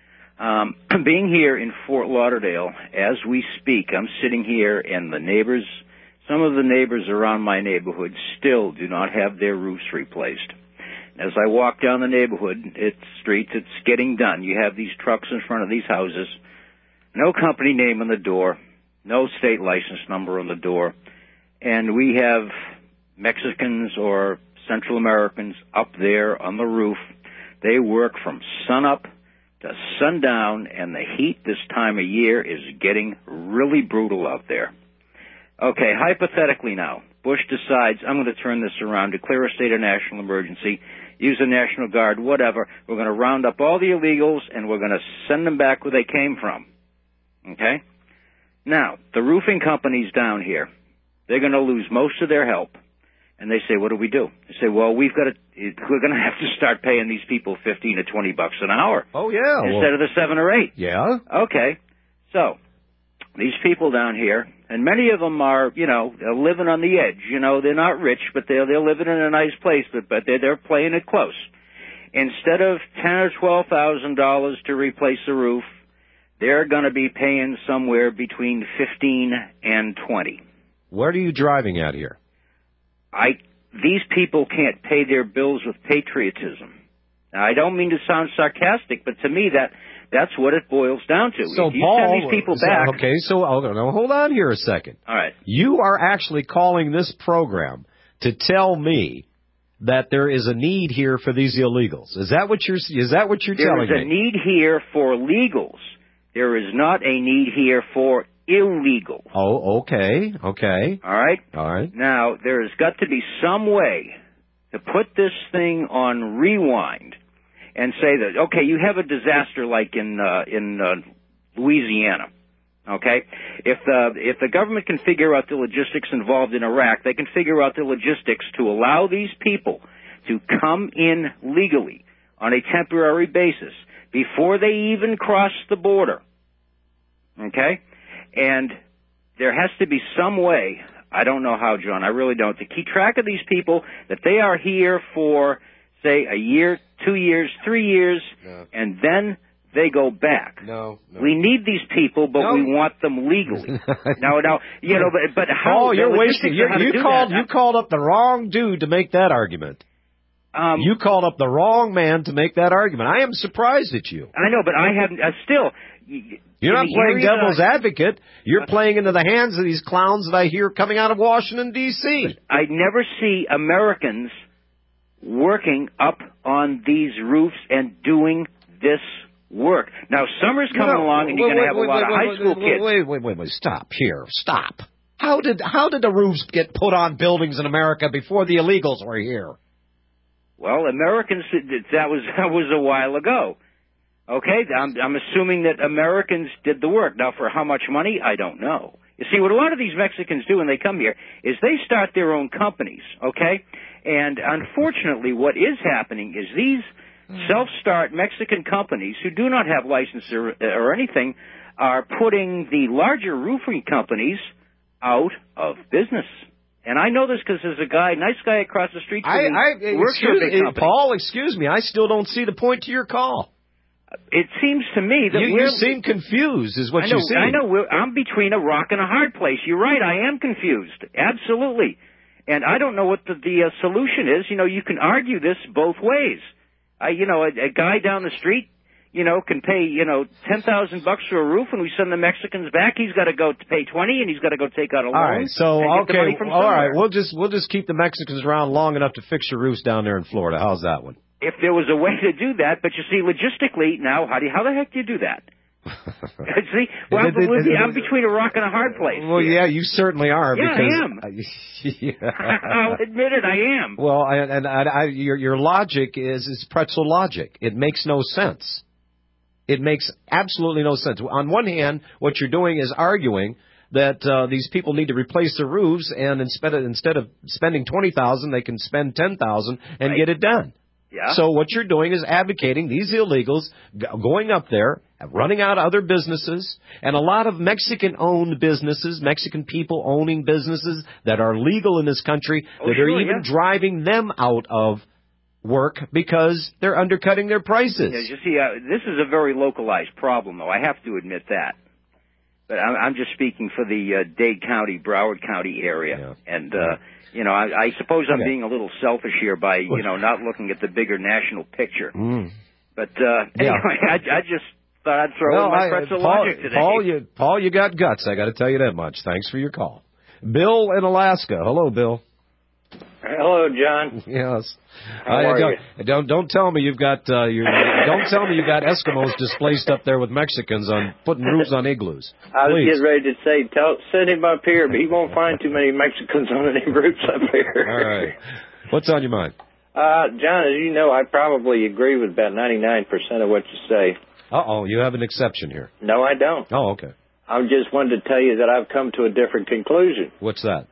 Being here in Fort Lauderdale, as we speak, I'm sitting here, and the neighbors, some of the neighbors around my neighborhood still do not have their roofs replaced. As I walk down the neighborhood, it's getting done. You have these trucks in front of these houses, no company name on the door, no state license number on the door, and we have Mexicans or Central Americans up there on the roof. They work from sunup to sundown, and the heat this time of year is getting really brutal out there. Okay, hypothetically now, Bush decides, I'm going to turn this around, declare a state of national emergency, use the National Guard, whatever. We're going to round up all the illegals, and we're going to send them back where they came from. Okay? Now, the roofing companies down here, they're going to lose most of their help. And they say, what do we do? They say, well, we're going to have to start paying these people $15 to $20 an hour. Oh, yeah. Instead of the 7 or 8. Yeah. Okay. So, these people down here, and many of them are, they're living on the edge. They're not rich, but they're living in a nice place, but they're playing it close. Instead of $10,000 or $12,000 to replace the roof, they're going to be paying somewhere between $15 and $20. What are you driving at here? These people can't pay their bills with patriotism. Now, I don't mean to sound sarcastic, but to me that's what it boils down to. So if you Paul, send these people back... Okay, so now hold on here a second. All right. You are actually calling this program to tell me that there is a need here for these illegals. Is that what you're telling me? There is a need here for legals. There is not a need here for illegal. Oh, okay. All right? All right. Now, there has got to be some way to put this thing on rewind and say that, okay, you have a disaster like in Louisiana, okay? If the government can figure out the logistics involved in Iraq, they can figure out the logistics to allow these people to come in legally on a temporary basis before they even cross the border, okay? And there has to be some way, I don't know how, John, I really don't, to keep track of these people, that they are here for, say, a year, 2 years, 3 years, and then they go back. No. We need these people, but we want them legally. now, but how? Oh, you're wasting. You called up the wrong dude to make that argument. You called up the wrong man to make that argument. I am surprised at you. I know, but I haven't. Still, you're not playing devil's advocate. You're playing into the hands of these clowns that I hear coming out of Washington, D.C. I never see Americans working up on these roofs and doing this work. Now, summer's coming along, and you're going to have a lot of high school kids. Wait, stop here. Stop. How did the roofs get put on buildings in America before the illegals were here? Well, Americans, that was a while ago. Okay, I'm assuming that Americans did the work. Now, for how much money, I don't know. You see, what a lot of these Mexicans do when they come here is they start their own companies, okay? And unfortunately, what is happening is these self-start Mexican companies who do not have license or anything are putting the larger roofing companies out of business. And I know this because there's a nice guy across the street from me who works for a big company. Paul, excuse me, I still don't see the point to your call. It seems to me that you seem confused, is what you seem. I know. I'm between a rock and a hard place. You're right. I am confused. Absolutely. And I don't know what the solution is. You can argue this both ways. A guy down the street, can pay, $10,000 for a roof, and we send the Mexicans back. He's got to go to pay $20,000, and he's got to go take out a loan. All right. So okay. All right. We'll just keep the Mexicans around long enough to fix your roofs down there in Florida. How's that one? If there was a way to do that, but you see, logistically, now, how the heck do you do that? See, well, I'm between a rock and a hard place. Well, yeah, you certainly are. Yeah, because, I am. I'll admit it, I am. Well, your logic is pretzel logic. It makes no sense. It makes absolutely no sense. On one hand, what you're doing is arguing that these people need to replace their roofs, and instead of spending $20,000, they can spend $10,000 and get it done. Yeah. So what you're doing is advocating these illegals going up there, running out other businesses, and a lot of Mexican-owned businesses, Mexican people owning businesses that are legal in this country, that are even driving them out of work because they're undercutting their prices. Yeah, you see, this is a very localized problem, though. I have to admit that. But I'm just speaking for the Dade County, Broward County area. Yeah. And, I suppose I'm being a little selfish here by, not looking at the bigger national picture. But anyway, I just thought I'd throw in my pretzel logic today. Paul, you got guts. I got to tell you that much. Thanks for your call. Bill in Alaska. Hello, Bill. Hello, John. Yes. How are you? Don't tell me you've got don't tell me you've got Eskimos displaced up there with Mexicans on putting roofs on igloos. I was getting ready to say, send him up here, but he won't find too many Mexicans on any roofs up here. All right. What's on your mind? John, as you know, I probably agree with about 99% of what you say. Uh-oh, you have an exception here. No, I don't. Oh, okay. I just wanted to tell you that I've come to a different conclusion. What's that?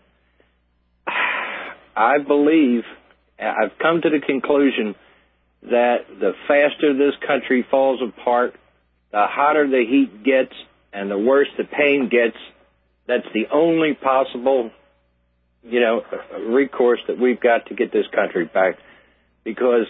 I believe I've come to the conclusion that the faster this country falls apart, the hotter the heat gets, and the worse the pain gets. That's the only possible, recourse that we've got to get this country back. Because,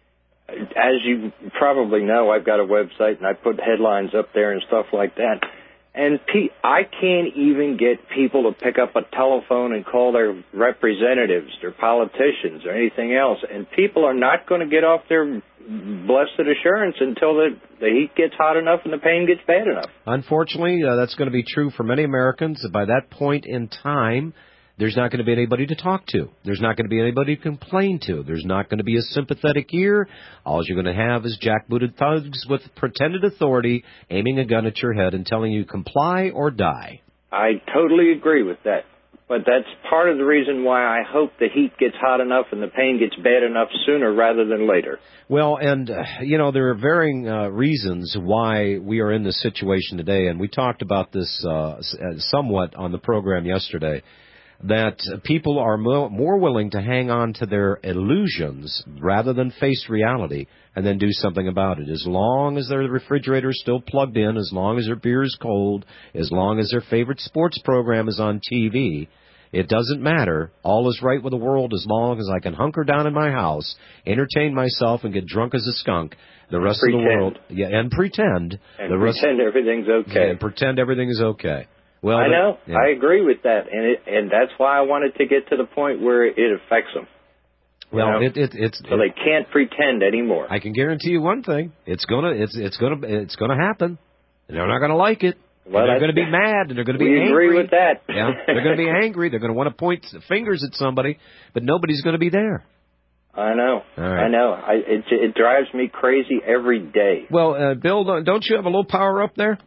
as you probably know, I've got a website, and I put headlines up there and stuff like that. And I can't even get people to pick up a telephone and call their representatives, their politicians, or anything else. And people are not going to get off their blessed assurance until the heat gets hot enough and the pain gets bad enough. Unfortunately, that's going to be true for many Americans. By that point in time, there's not going to be anybody to talk to. There's not going to be anybody to complain to. There's not going to be a sympathetic ear. All you're going to have is jackbooted thugs with pretended authority aiming a gun at your head and telling you comply or die. I totally agree with that. But that's part of the reason why I hope the heat gets hot enough and the pain gets bad enough sooner rather than later. Well, and, there are varying reasons why we are in this situation today, and we talked about this somewhat on the program yesterday, that people are more willing to hang on to their illusions rather than face reality and then do something about it. As long as their refrigerator is still plugged in, as long as their beer is cold, as long as their favorite sports program is on TV, it doesn't matter. All is right with the world as long as I can hunker down in my house, entertain myself, and get drunk as a skunk. The rest of the world, and pretend. Pretend everything's okay. And pretend everything is okay. Well, I know. Yeah. I agree with that, and that's why I wanted to get to the point where it affects them. Well, so they can't pretend anymore. I can guarantee you one thing: it's gonna happen. They're not gonna like it. Well, they're going to be mad, and they're going to be angry. We agree with that. Yeah, they're going to be angry. They're going to want to point fingers at somebody, but nobody's going to be there. I know. Right. I know. It drives me crazy every day. Well, Bill, don't you have a low power up there?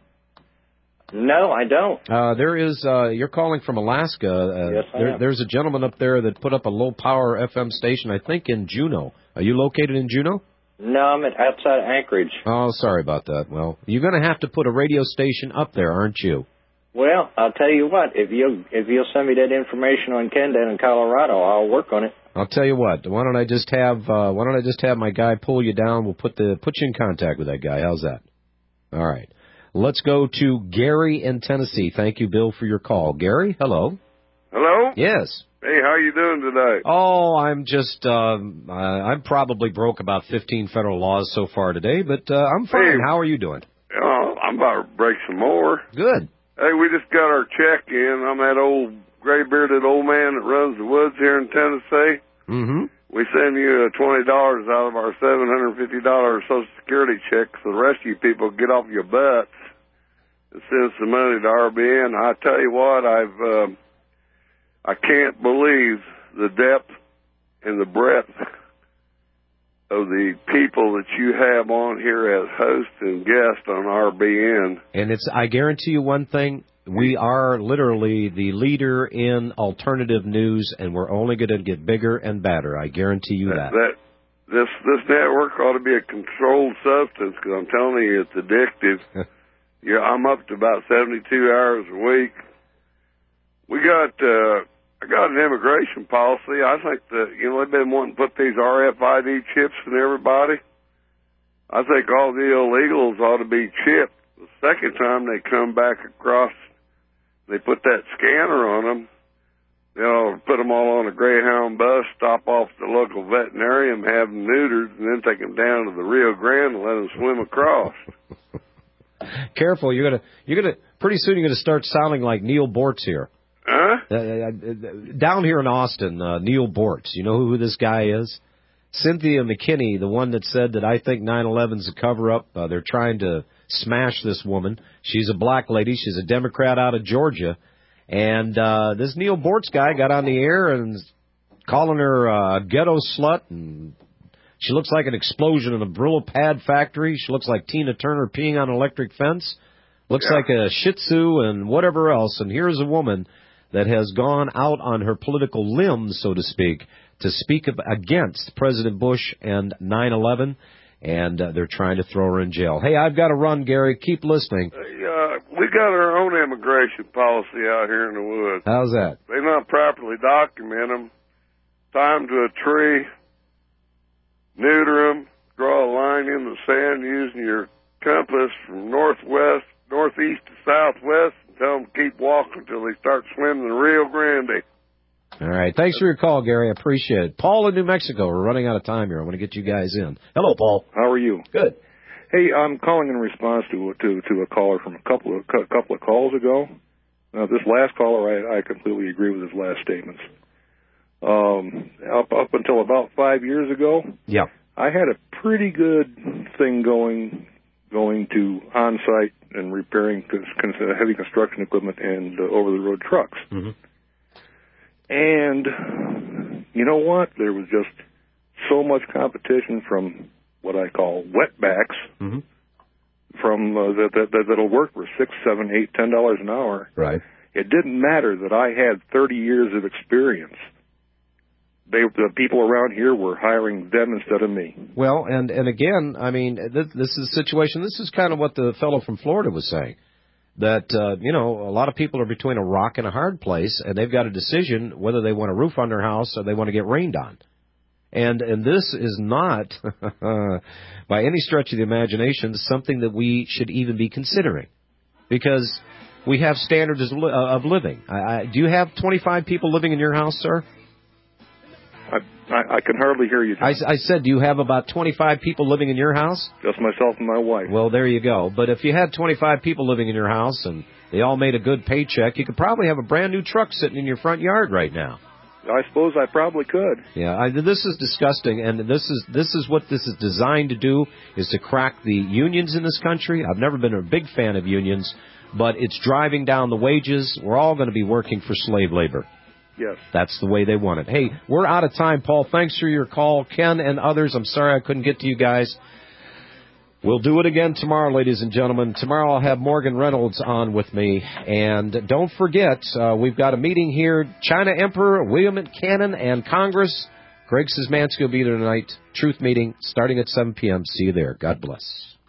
No, I don't. There is. You're calling from Alaska. Yes, I am. There's a gentleman up there that put up a low power FM station, I think, in Juneau. Are you located in Juneau? No, I'm outside Anchorage. Oh, sorry about that. Well, you're going to have to put a radio station up there, aren't you? Well, I'll tell you what. If you'll send me that information on Ken down in Colorado, I'll work on it. I'll tell you what. Why don't I just have my guy pull you down? We'll put you in contact with that guy. How's that? All right. Let's go to Gary in Tennessee. Thank you, Bill, for your call. Gary, hello. Hello? Yes. Hey, how you doing today? Oh, I'm just, I'm probably broke about 15 federal laws so far today, but I'm fine. Hey, how are you doing? I'm about to break some more. Good. Hey, we just got our check in. I'm that old gray-bearded old man that runs the woods here in Tennessee. Mm-hmm. We send you $20 out of our $750 Social Security check, so the rest of you people get off your butts and send some money to RBN. I tell you what, I can't believe the depth and the breadth of the people that you have on here as hosts and guests on RBN. And I guarantee you one thing, we are literally the leader in alternative news, and we're only going to get bigger and better. I guarantee you that. This network ought to be a controlled substance, because I'm telling you, it's addictive. I'm up to about 72 hours a week. I got an immigration policy. I think that, they've been wanting to put these RFID chips in everybody. I think all the illegals ought to be chipped. The second time they come back across, they put that scanner on them, put them all on a Greyhound bus, stop off at the local veterinarian, have them neutered, and then take them down to the Rio Grande and let them swim across. Careful, you're gonna pretty soon you're gonna start sounding like Neil Bortz here. Huh? Down here in Austin, Neil Bortz. You know who this guy is? Cynthia McKinney, the one that said that I think 9/11's a cover-up. They're trying to smash this woman. She's a black lady. She's a Democrat out of Georgia. And this Neil Bortz guy got on the air and calling her a ghetto slut. And she looks like an explosion in a Brillo pad factory. She looks like Tina Turner peeing on an electric fence. Looks like a Shih Tzu and whatever else. And here's a woman that has gone out on her political limb, so to speak, to speak against President Bush and 9/11, and they're trying to throw her in jail. Hey, I've got to run, Gary. Keep listening. We got our own immigration policy out here in the woods. How's that? They not properly document them, tie them to a tree, neuter them, draw a line in the sand using your compass from northeast to southwest, and tell them to keep walking until they start swimming the Rio Grande. All right. Thanks for your call, Gary. I appreciate it. Paul in New Mexico. We're running out of time here. I want to get you guys in. Hello, Paul. How are you? Good. Hey, I'm calling in response to a caller from a couple of calls ago. Now, this last caller, I completely agree with his last statements. Up until about 5 years ago, yeah, I had a pretty good thing going to on-site and repairing heavy construction equipment and over-the-road trucks. Mm-hmm. And you know what? There was just so much competition from what I call wetbacks, mm-hmm. from that'll work for $6, $7, $8, $10 an hour. Right. It didn't matter that I had 30 years of experience. The people around here were hiring them instead of me. Well, and again, I mean, this is a situation. This is kind of what the fellow from Florida was saying. That, a lot of people are between a rock and a hard place, and they've got a decision whether they want a roof on their house or they want to get rained on. And this is not, by any stretch of the imagination, something that we should even be considering. Because we have standards of living. Do you have 25 people living in your house, sir? I can hardly hear you. I said, do you have about 25 people living in your house? Just myself and my wife. Well, there you go. But if you had 25 people living in your house and they all made a good paycheck, you could probably have a brand new truck sitting in your front yard right now. I suppose I probably could. Yeah, this is disgusting, and this is what this is designed to do, is to crack the unions in this country. I've never been a big fan of unions, but it's driving down the wages. We're all going to be working for slave labor. Yes. That's the way they want it. Hey, we're out of time, Paul. Thanks for your call. Ken and others, I'm sorry I couldn't get to you guys. We'll do it again tomorrow, ladies and gentlemen. Tomorrow I'll have Morgan Reynolds on with me. And don't forget, we've got a meeting here. China Emperor, William Cannon, and Congress. Greg Szymanski will be there tonight. Truth meeting starting at 7 p.m. See you there. God bless.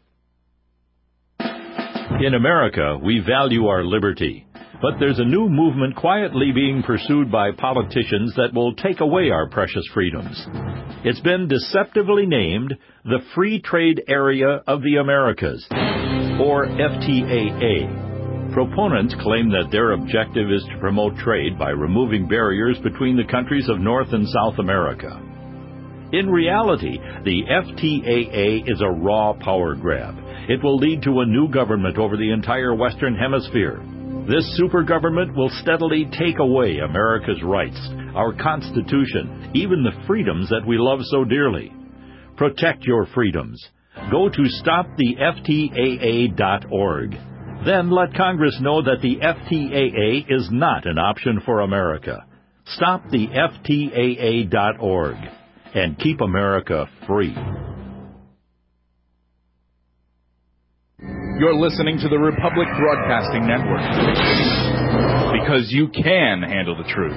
In America, we value our liberty. But there's a new movement quietly being pursued by politicians that will take away our precious freedoms. It's been deceptively named the Free Trade Area of the Americas, or FTAA. Proponents claim that their objective is to promote trade by removing barriers between the countries of North and South America. In reality, the FTAA is a raw power grab. It will lead to a new government over the entire Western Hemisphere. This super government will steadily take away America's rights, our Constitution, even the freedoms that we love so dearly. Protect your freedoms. Go to stoptheftaa.org. Then let Congress know that the FTAA is not an option for America. Stoptheftaa.org. and keep America free. You're listening to the Republic Broadcasting Network. Because you can handle the truth.